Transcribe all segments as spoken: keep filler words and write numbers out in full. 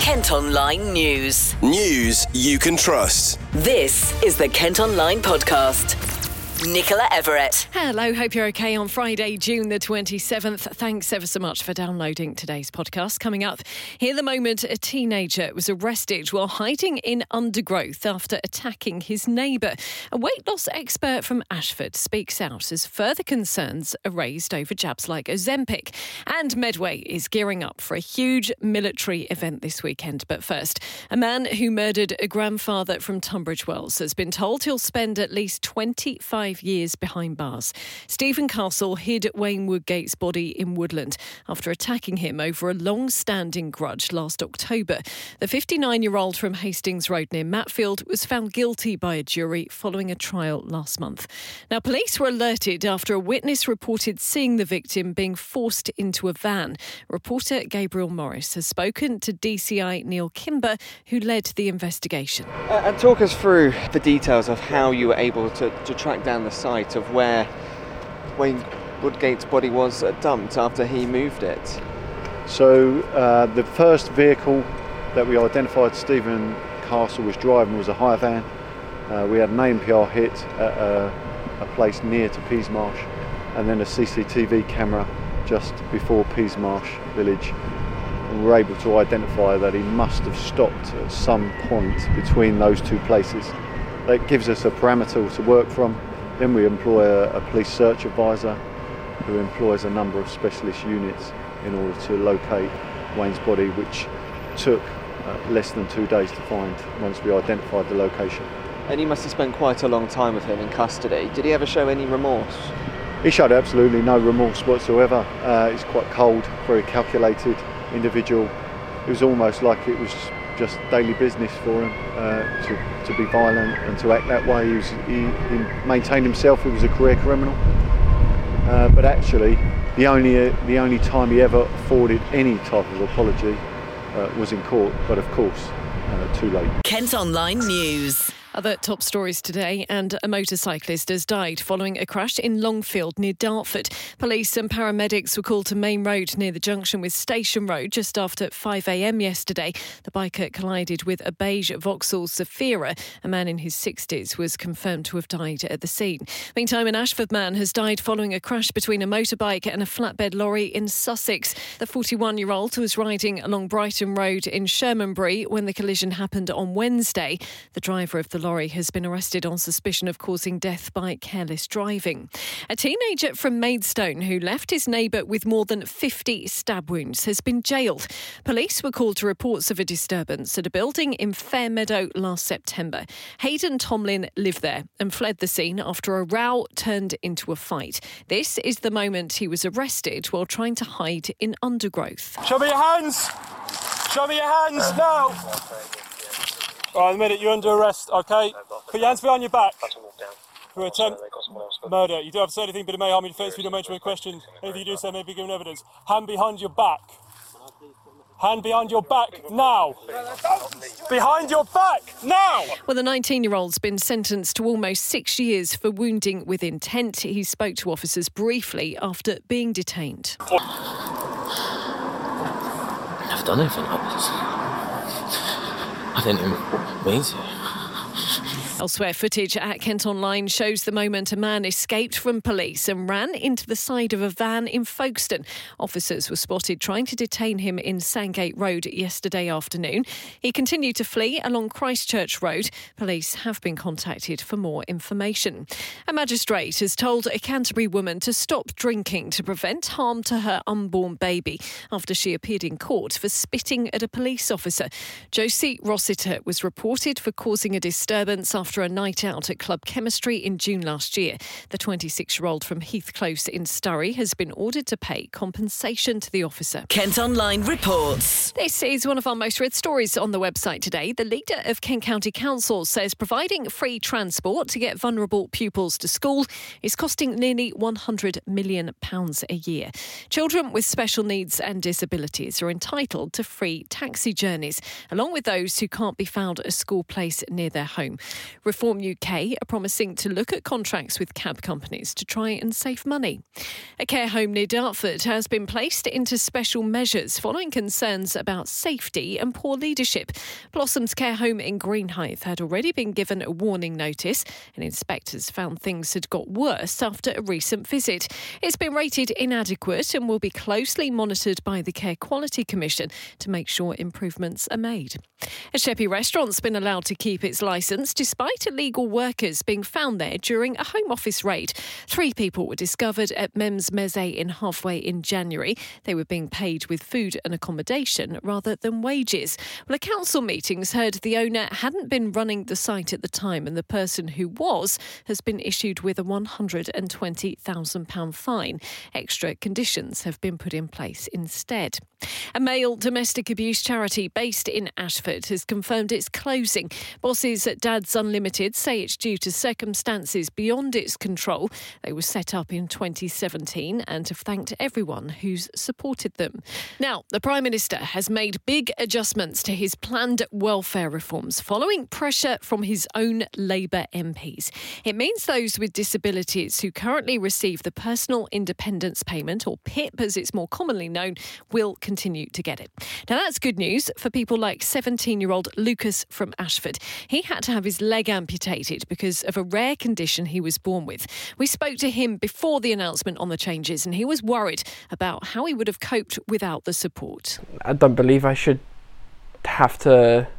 Kent Online News. News you can trust. This is the Kent Online Podcast. Nicola Everett. Hello, hope you're okay on Friday, June the twenty-seventh. Thanks ever so much for downloading today's podcast. Coming up, hear the moment a teenager was arrested while hiding in undergrowth after attacking his neighbour. A weight loss expert from Ashford speaks out as further concerns are raised over jabs like Ozempic. And Medway is gearing up for a huge military event this weekend. But first, a man who murdered a grandfather from Tunbridge Wells has been told he'll spend at least twenty-five years behind bars. Stephen Castle hid Wayne Woodgate's body in Woodland after attacking him over a long-standing grudge last October. The fifty-nine-year-old from Hastings Road near Matfield was found guilty by a jury following a trial last month. Now, police were alerted after a witness reported seeing the victim being forced into a van. Reporter Gabriel Morris has spoken to D C I Neil Kimber, who led the investigation. Uh, and talk us through the details of how you were able to, to track down the site of where Wayne Woodgate's body was dumped after he moved it. So uh, the first vehicle that we identified Stephen Castle was driving was a hire van. Uh, we had an A N P R hit at a, a place near to Peasmarsh, and then a C C T V camera just before Peasmarsh village. And we were able to identify that he must have stopped at some point between those two places. That gives us a parameter to work from. Then we employ a, a police search advisor who employs a number of specialist units in order to locate Wayne's body, which took uh, less than two days to find once we identified the location. And you must have spent quite a long time with him in custody. Did he ever show any remorse? He showed absolutely no remorse whatsoever. Uh, he's quite cold, very calculated individual. It was almost like it was just daily business for him uh, to, to be violent and to act that way. He, was, he, he maintained himself, he was a career criminal. Uh, but actually, the only, uh, the only time he ever afforded any type of apology uh, was in court, but of course, uh, too late. Kent Online News. Other top stories today, and a motorcyclist has died following a crash in Longfield near Dartford. Police and paramedics were called to Main Road near the junction with Station Road just after five a.m. yesterday. The biker collided with a beige Vauxhall Zafira. A man in his sixties was confirmed to have died at the scene. Meantime, an Ashford man has died following a crash between a motorbike and a flatbed lorry in Sussex. The forty-one-year-old was riding along Brighton Road in Shermanbury when the collision happened on Wednesday. The driver of the lorry has been arrested on suspicion of causing death by careless driving. A teenager from Maidstone who left his neighbour with more than fifty stab wounds has been jailed. Police were called to reports of a disturbance at a building in Fairmeadow last September. Hayden Tomlin lived there and fled the scene after a row turned into a fight. This is the moment he was arrested while trying to hide in undergrowth. Show me your hands! Show me your hands now! Right, a minute, you're under arrest, okay? Put your hands behind your back. For attempt murder. You don't have to say anything but it may harm your defence if you don't mention a question. Anything you do say may be given evidence. Hand behind your back. Hand behind your back now. Behind your back now. Well, the nineteen-year-old's been sentenced to almost six years for wounding with intent. He spoke to officers briefly after being detained. I've never done anything like this. I didn't even mean to. Elsewhere, footage at Kent Online shows the moment a man escaped from police and ran into the side of a van in Folkestone. Officers were spotted trying to detain him in Sandgate Road yesterday afternoon. He continued to flee along Christchurch Road. Police have been contacted for more information. A magistrate has told a Canterbury woman to stop drinking to prevent harm to her unborn baby after she appeared in court for spitting at a police officer. Josie Rossiter was reported for causing a disturbance after After a night out at Club Chemistry in June last year. The twenty-six-year-old from Heath Close in Surrey has been ordered to pay compensation to the officer. Kent Online reports. This is one of our most read stories on the website today. The leader of Kent County Council says providing free transport to get vulnerable pupils to school is costing nearly one hundred million pounds a year. Children with special needs and disabilities are entitled to free taxi journeys, along with those who can't be found at a school place near their home. Reform U K are promising to look at contracts with cab companies to try and save money. A care home near Dartford has been placed into special measures following concerns about safety and poor leadership. Blossom's care home in Greenhithe had already been given a warning notice, and inspectors found things had got worse after a recent visit. It's been rated inadequate and will be closely monitored by the Care Quality Commission to make sure improvements are made. A Sheppey restaurant's been allowed to keep its licence despite illegal workers being found there during a Home Office raid. Three people were discovered at Mems Meze in Halfway in January. They were being paid with food and accommodation rather than wages. Well, a council meetings heard the owner hadn't been running the site at the time, and the person who was has been issued with a one hundred twenty thousand pounds fine. Extra conditions have been put in place instead. A male domestic abuse charity based in Ashford has confirmed it's closing. Bosses at Dads Unlimited say it's due to circumstances beyond its control. They were set up in twenty seventeen and have thanked everyone who's supported them. Now, the Prime Minister has made big adjustments to his planned welfare reforms following pressure from his own Labour M Ps. It means those with disabilities who currently receive the Personal Independence Payment, or PIP as it's more commonly known, will continue to get it. Now, that's good news for people like seventeen-year-old Lucas from Ashford. He had to have his leg amputated because of a rare condition he was born with. We spoke to him before the announcement on the changes, and he was worried about how he would have coped without the support. I don't believe I should have to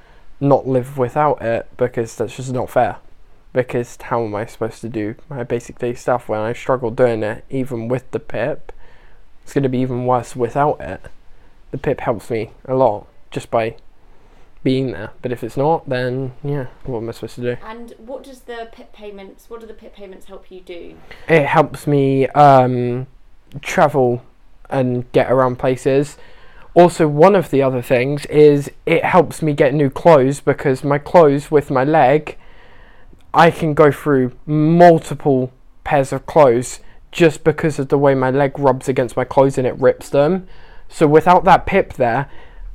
not live without it, because that's just not fair. Because how am I supposed to do my basic day stuff when I struggle doing it, even with the PIP? It's going to be even worse without it. The PIP helps me a lot just by being there, but if it's not, then yeah, what am I supposed to do? And what does the PIP payments, what do the PIP payments help you do? It helps me um, travel and get around places. Also, one of the other things is it helps me get new clothes, because my clothes with my leg, I can go through multiple pairs of clothes just because of the way my leg rubs against my clothes and it rips them. So without that PIP there,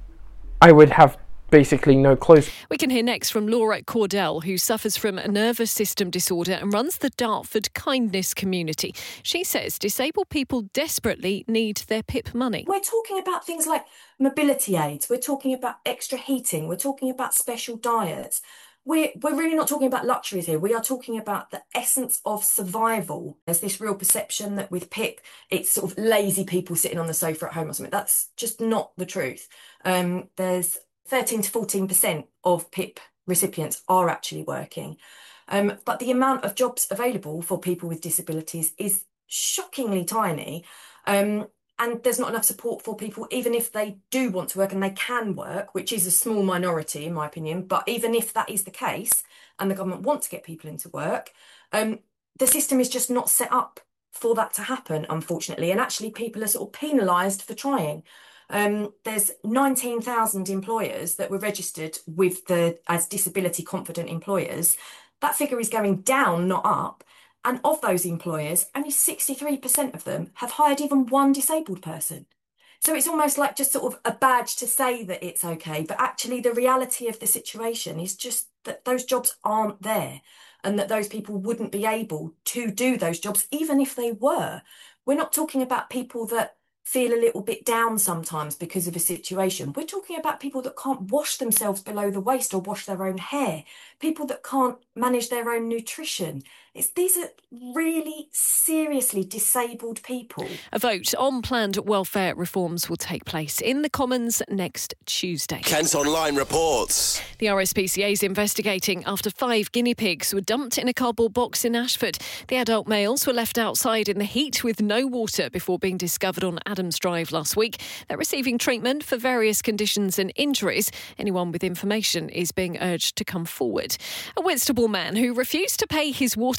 I would have basically no clothes. We can hear next from Laura Cordell, who suffers from a nervous system disorder and runs the Dartford Kindness Community. She says disabled people desperately need their PIP money. We're talking about things like mobility aids. We're talking about extra heating. We're talking about special diets. We're, we're really not talking about luxuries here. We are talking about the essence of survival. There's this real perception that with PIP, it's sort of lazy people sitting on the sofa at home or something. That's just not the truth. Um, there's thirteen to fourteen percent of PIP recipients are actually working. Um, but the amount of jobs available for people with disabilities is shockingly tiny. Um, And there's not enough support for people, even if they do want to work and they can work, which is a small minority, in my opinion. But even if that is the case and the government want to get people into work, um, the system is just not set up for that to happen, unfortunately. And actually, people are sort of penalised for trying. Um, there's nineteen thousand employers that were registered with the as disability confident employers. That figure is going down, not up. And of those employers, only sixty-three percent of them have hired even one disabled person. So it's almost like just sort of a badge to say that it's okay. But actually, the reality of the situation is just that those jobs aren't there, and that those people wouldn't be able to do those jobs, even if they were. We're not talking about people that feel a little bit down sometimes because of a situation. We're talking about people that can't wash themselves below the waist or wash their own hair, people that can't manage their own nutrition. It's, these are really seriously disabled people. A vote on planned welfare reforms will take place in the Commons next Tuesday. Kent Online reports. The R S P C A is investigating after five guinea pigs were dumped in a cardboard box in Ashford. The adult males were left outside in the heat with no water before being discovered on Adams Drive last week. They're receiving treatment for various conditions and injuries. Anyone with information is being urged to come forward. A Whitstable man who refused to pay his water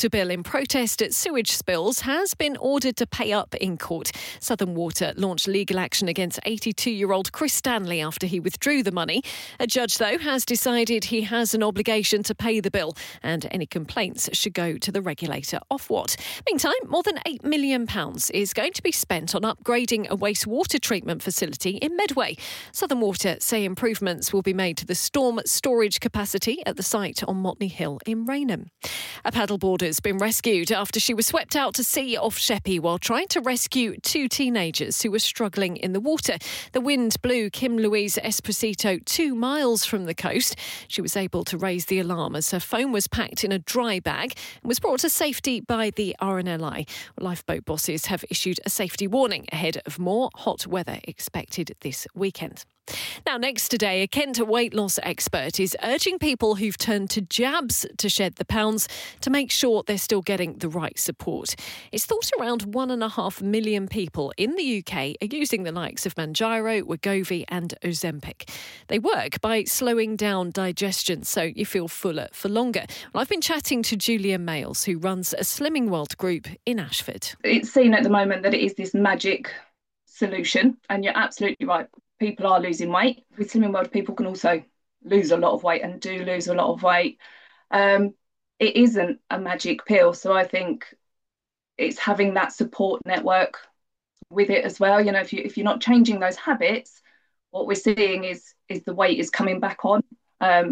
water bill in protest at sewage spills has been ordered to pay up in court. Southern Water launched legal action against eighty-two-year-old Chris Stanley after he withdrew the money. A judge, though, has decided he has an obligation to pay the bill and any complaints should go to the regulator, Ofwat. Meantime, more than eight million pounds is going to be spent on upgrading a wastewater treatment facility in Medway. Southern Water say improvements will be made to the storm storage capacity at the site on Motley Hill in Rainham. A paddleboarder's been rescued after she was swept out to sea off Sheppey while trying to rescue two teenagers who were struggling in the water. The wind blew Kim Louise Esposito two miles from the coast. She was able to raise the alarm as her phone was packed in a dry bag and was brought to safety by the R N L I. Lifeboat bosses have issued a safety warning ahead of more hot weather expected this weekend. Now, next today, a Kent weight loss expert is urging people who've turned to jabs to shed the pounds to make sure they're still getting the right support. It's thought around one and a half million people in the U K are using the likes of Mounjaro, Wegovy and Ozempic. They work by slowing down digestion so you feel fuller for longer. Well, I've been chatting to Julia Males, who runs a Slimming World group in Ashford. It's seen at the moment that it is this magic solution, and you're absolutely right. People are losing weight. With Slimming World, people can also lose a lot of weight and do lose a lot of weight. Um, it isn't a magic pill. So I think it's having that support network with it as well. You know, if, you, if you're not changing those habits, what we're seeing is, is the weight is coming back on um,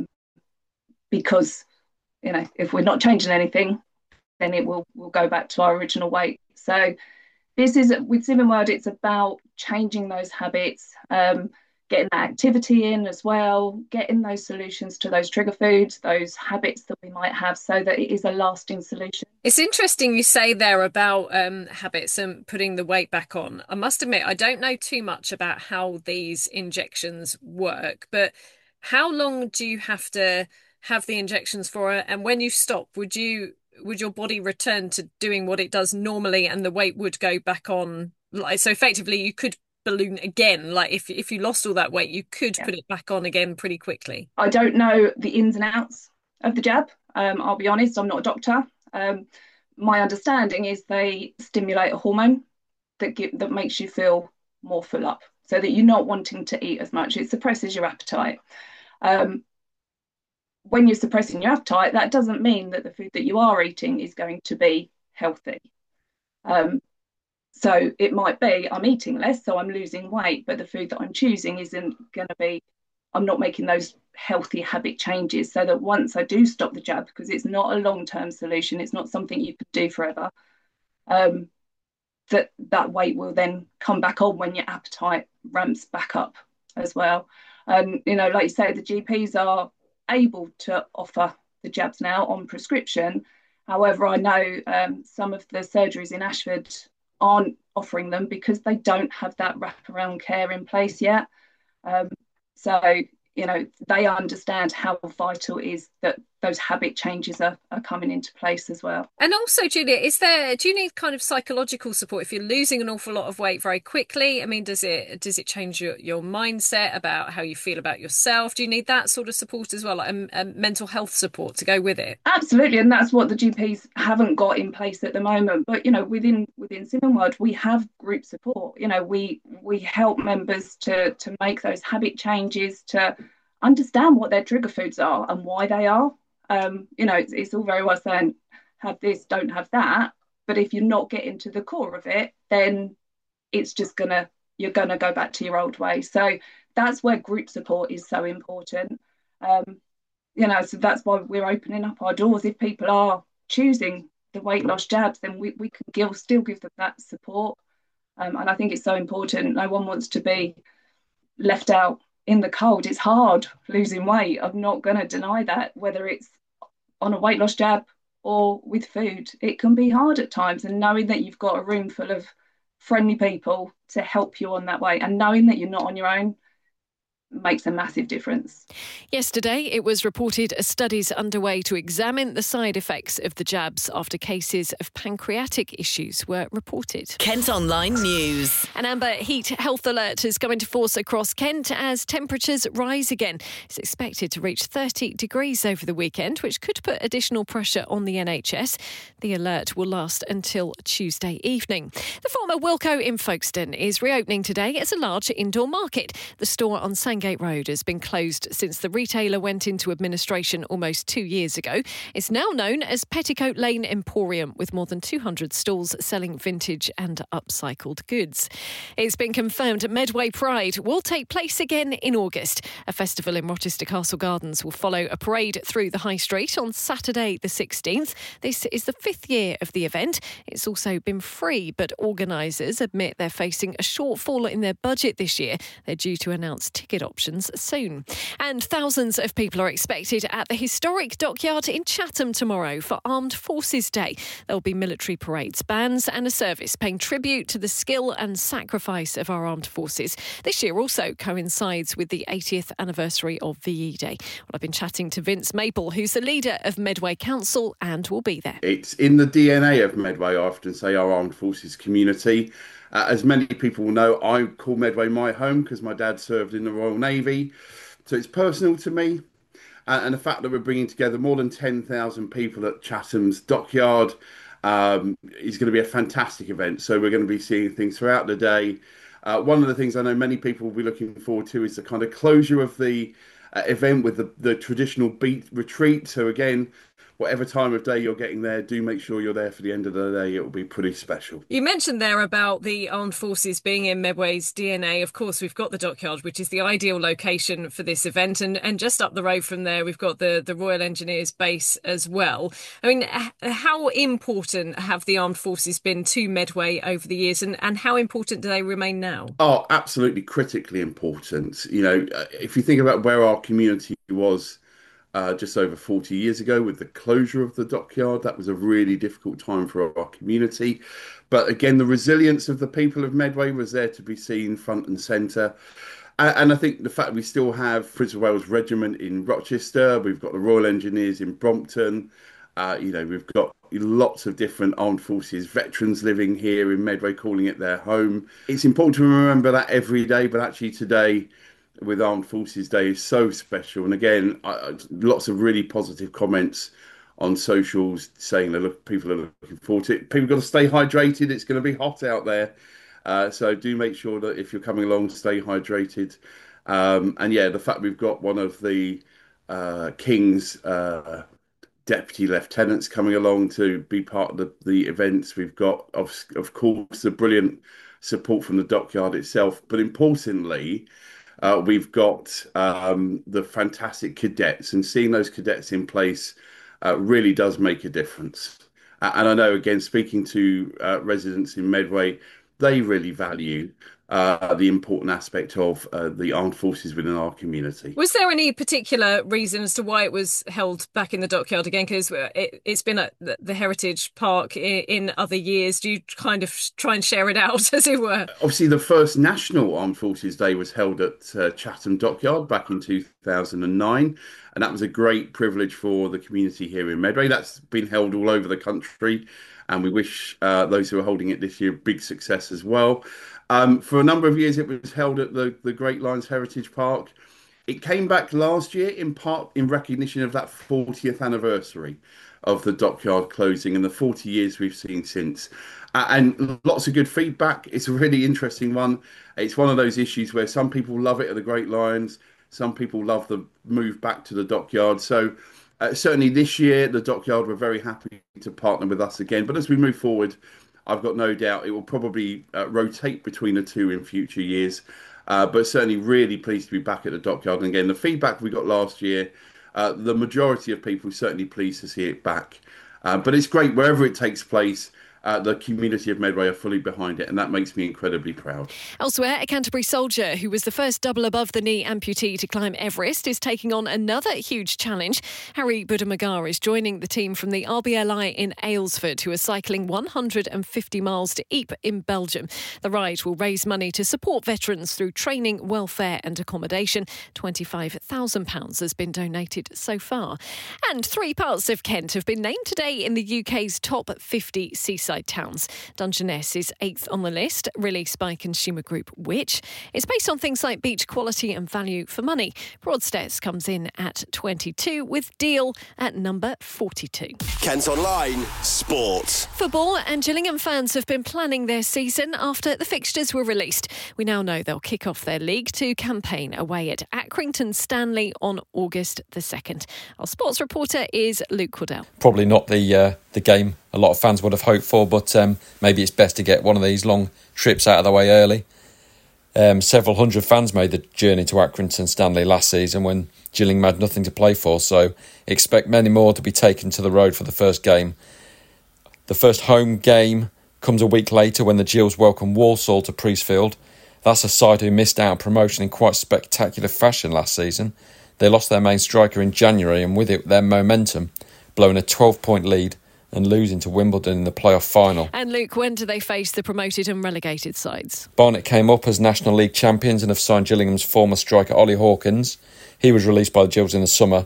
because, you know, if we're not changing anything, then it will, will go back to our original weight. So this is, with Slimming World, it's about changing those habits, um, getting that activity in as well, getting those solutions to those trigger foods, those habits that we might have, so that it is a lasting solution. It's interesting you say there about um, habits and putting the weight back on. I must admit, I don't know too much about how these injections work, but how long do you have to have the injections for? And when you stop, would you... would your body return to doing what it does normally and the weight would go back on? Like, so effectively you could balloon again. Like if, if you lost all that weight, you could yeah. put it back on again pretty quickly. I don't know the ins and outs of the jab. Um, I'll be honest, I'm not a doctor. Um, my understanding is they stimulate a hormone that give, that makes you feel more full up so that you're not wanting to eat as much. It suppresses your appetite. Um, When you're suppressing your appetite, that doesn't mean that the food that you are eating is going to be healthy. Um, so it might be I'm eating less, so I'm losing weight, but the food that I'm choosing isn't going to be, I'm not making those healthy habit changes so that once I do stop the jab, because it's not a long-term solution, it's not something you could do forever, um, that that weight will then come back on when your appetite ramps back up as well. And, you know, like you say, the G Ps are able to offer the jabs now on prescription. However, I know um, some of the surgeries in Ashford aren't offering them because they don't have that wraparound care in place yet. Um, so, you know, they understand how vital it is that those habit changes are, are coming into place as well. And also, Julia, is there, do you need kind of psychological support if you're losing an awful lot of weight very quickly? I mean, does it does it change your, your mindset about how you feel about yourself? Do you need that sort of support as well, like a, a mental health support to go with it? Absolutely, and that's what the G Ps haven't got in place at the moment. But, you know, within within Slimming World, we have group support. You know, we we help members to to make those habit changes, to understand what their trigger foods are and why they are. Um, you know, it's, it's all very well saying have this, don't have that, but if you're not getting to the core of it, then it's just gonna you're gonna go back to your old way. So that's where group support is so important. Um, you know, so that's why we're opening up our doors. If people are choosing the weight loss jabs, then we, we can give, still give them that support. Um, and I think it's so important. No one wants to be left out in the cold. It's hard losing weight. I'm not going to deny that, whether it's on a weight loss jab or with food. It can be hard at times, and knowing that you've got a room full of friendly people to help you on that way, and knowing that you're not on your own, makes a massive difference. Yesterday, it was reported a study's underway to examine the side effects of the jabs after cases of pancreatic issues were reported. Kent Online News. An amber heat health alert is going to force across Kent as temperatures rise again. It's expected to reach thirty degrees over the weekend, which could put additional pressure on the N H S. The alert will last until Tuesday evening. The former Wilko in Folkestone is reopening today as a large indoor market. The store on Sandgate Road has been closed since the retailer went into administration almost two years ago. It's now known as Petticoat Lane Emporium, with more than two hundred stalls selling vintage and upcycled goods. It's been confirmed Medway Pride will take place again in August. A festival in Rochester Castle Gardens will follow a parade through the High Street on Saturday the sixteenth. This is the fifth year of the event. It's also been free, but organisers admit they're facing a shortfall in their budget this year. They're due to announce ticket options soon. And thousands of people are expected at the historic dockyard in Chatham tomorrow for Armed Forces Day. There'll be military parades, bands and a service paying tribute to the skill and sacrifice of our armed forces. This year also coincides with the eightieth anniversary of V E Day. Well, I've been chatting to Vince Maple, who's the leader of Medway Council, and will be there. It's in the D N A of Medway, I often say, our armed forces community. Uh, as many people will know, I call Medway my home because my dad served in the Royal Navy. So it's personal to me. Uh, and the fact that we're bringing together more than ten thousand people at Chatham's Dockyard um, is going to be a fantastic event. So we're going to be seeing things throughout the day. Uh, one of the things I know many people will be looking forward to is the kind of closure of the uh, event with the, the traditional beat retreat. So again, whatever time of day you're getting there, do make sure you're there for the end of the day. It will be pretty special. You mentioned there about the armed forces being in Medway's D N A. Of course, we've got the dockyard, which is the ideal location for this event. And, and just up the road from there, we've got the, the Royal Engineers base as well. I mean, how important have the armed forces been to Medway over the years, and, and how important do they remain now? Oh, absolutely critically important. You know, if you think about where our community was Uh, just over forty years ago with the closure of the dockyard, that was a really difficult time for our community. But again, the resilience of the people of Medway was there to be seen front and centre. And, and I think the fact we still have Prince of Wales Regiment in Rochester, we've got the Royal Engineers in Brompton, uh, you know, we've got lots of different armed forces veterans living here in Medway, calling it their home. It's important to remember that every day, but actually today, with Armed Forces Day, is so special. And again, I, lots of really positive comments on socials saying that look, people are looking forward to it. People got to stay hydrated. It's going to be hot out there. Uh, so do make sure that if you're coming along, stay hydrated. Um, and yeah, the fact we've got one of the uh, King's uh, deputy lieutenants coming along to be part of the, the events. We've got, of, of course, the brilliant support from the dockyard itself. But importantly, Uh, we've got um, the fantastic cadets, and seeing those cadets in place uh, really does make a difference. Uh, and I know, again, speaking to uh, residents in Medway, they really value uh, the important aspect of uh, the armed forces within our community. Was there any particular reason as to why it was held back in the dockyard again? Because it, it's been at the Heritage Park in, in other years. Do you kind of try and share it out, as it were? Obviously, the first National Armed Forces Day was held at uh, Chatham Dockyard back in two thousand nine. And that was a great privilege for the community here in Medway. That's been held all over the country. And we wish uh, those who are holding it this year big success as well. Um, for a number of years, it was held at the, the Great Lines Heritage Park. It came back last year in part in recognition of that fortieth anniversary of the dockyard closing and the forty years we've seen since. Uh, and lots of good feedback. It's a really interesting one. It's one of those issues where some people love it at the Great Lines. Some people love the move back to the dockyard. So uh, certainly this year, the dockyard were very happy to partner with us again. But as we move forward, I've got no doubt it will probably uh, rotate between the two in future years. Uh, but certainly really pleased to be back at the dockyard. And again, the feedback we got last year, uh, the majority of people certainly pleased to see it back. Uh, but it's great wherever it takes place. uh, the community of Medway are fully behind it, and that makes me incredibly proud. Elsewhere, a Canterbury soldier who was the first double above the knee amputee to climb Everest is taking on another huge challenge. Harry Budamagar is joining the team from the R B L I in Aylesford, who are cycling one hundred fifty miles to Ypres in Belgium. The ride will raise money to support veterans through training, welfare and accommodation. twenty-five thousand pounds has been donated so far. And three parts of Kent have been named today in the U K's top fifty seaside towns. Dungeness is eighth on the list, released by consumer group Which. It's based on things like beach quality and value for money. Broadstairs comes in at twenty-two, with Deal at number forty-two. Kent Online Sports. Football and Gillingham fans have been planning their season after the fixtures were released. We now know they'll kick off their League Two campaign away at Accrington Stanley on August the second. Our sports reporter is Luke Cordell. Probably not the uh, the game a lot of fans would have hoped for, but um, maybe it's best to get one of these long trips out of the way early. Um, several hundred fans made the journey to Accrington Stanley last season when Gillingham had nothing to play for, so expect many more to be taken to the road for the first game. The first home game comes a week later when the Gills welcome Walsall to Priestfield. That's a side who missed out on promotion in quite spectacular fashion last season. They lost their main striker in January, and with it their momentum, blowing a twelve-point lead and losing to Wimbledon in the playoff final. And Luke, when do they face the promoted and relegated sides? Barnet came up as National League champions and have signed Gillingham's former striker Ollie Hawkins. He was released by the Gills in the summer,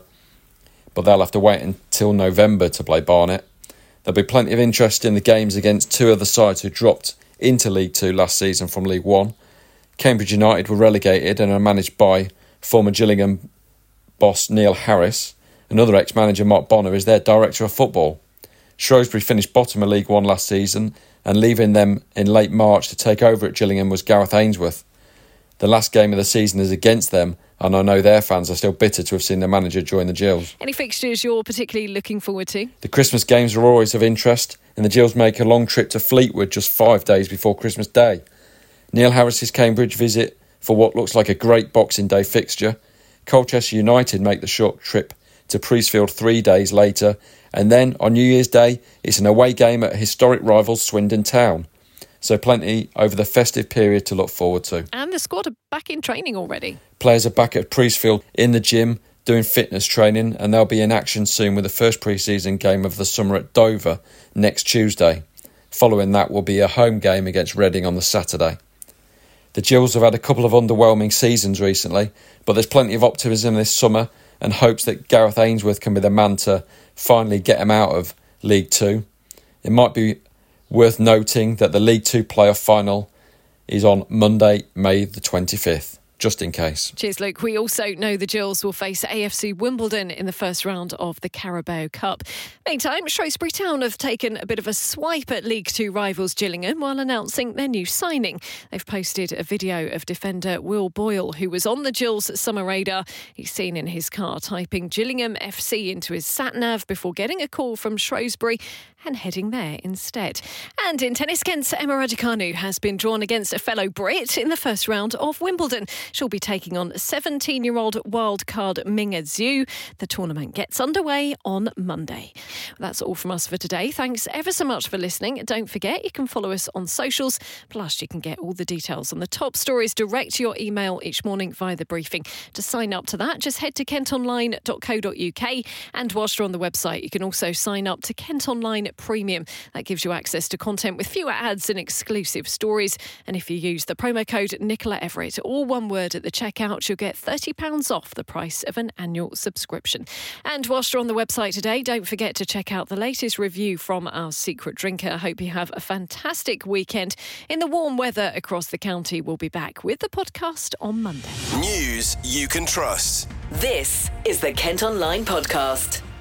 but they'll have to wait until November to play Barnet. There'll be plenty of interest in the games against two other sides who dropped into League Two last season from League One. Cambridge United were relegated and are managed by former Gillingham boss Neil Harris. Another ex-manager, Mark Bonner, is their director of football. Shrewsbury finished bottom of League One last season, and leaving them in late March to take over at Gillingham was Gareth Ainsworth. The last game of the season is against them, and I know their fans are still bitter to have seen their manager join the Gills. Any fixtures you're particularly looking forward to? The Christmas games are always of interest, and the Gills make a long trip to Fleetwood just five days before Christmas Day. Neil Harris's Cambridge visit for what looks like a great Boxing Day fixture. Colchester United make the short trip to Priestfield three days later, and then on New Year's Day it's an away game at historic rivals Swindon Town. So plenty over the festive period to look forward to. And the squad are back in training already. Players are back at Priestfield in the gym doing fitness training, and they'll be in action soon with the first pre-season game of the summer at Dover next Tuesday. Following that will be a home game against Reading on the Saturday. The Gills have had a couple of underwhelming seasons recently, but there's plenty of optimism this summer and hopes that Gareth Ainsworth can be the man to finally get them out of League Two. It might be worth noting that the League Two playoff final is on Monday, May the twenty-fifth, just in case. Cheers, Luke. We also know the Gills will face A F C Wimbledon in the first round of the Carabao Cup. Meantime, Shrewsbury Town have taken a bit of a swipe at League Two rivals Gillingham while announcing their new signing. They've posted a video of defender Will Boyle, who was on the Gills' summer radar. He's seen in his car typing Gillingham F C into his sat-nav before getting a call from Shrewsbury and heading there instead. And in tennis, Kent's Emma Raducanu has been drawn against a fellow Brit in the first round of Wimbledon. She'll be taking on seventeen-year-old wildcard Minga Zhu. The tournament gets underway on Monday. That's all from us for today. Thanks ever so much for listening. Don't forget, you can follow us on socials. Plus, you can get all the details on the top stories direct to your email each morning via the briefing. To sign up to that, just head to kent online dot co dot uk. And whilst you're on the website, you can also sign up to Kent Online Premium. That gives you access to content with fewer ads and exclusive stories. And if you use the promo code Nicola Everett, all one word at the checkout, you'll get thirty pounds off the price of an annual subscription. And whilst you're on the website today, don't forget to check out the latest review from our secret drinker. I hope you have a fantastic weekend in the warm weather across the county. We'll be back with the podcast on Monday. News you can trust. This is the Kent Online Podcast.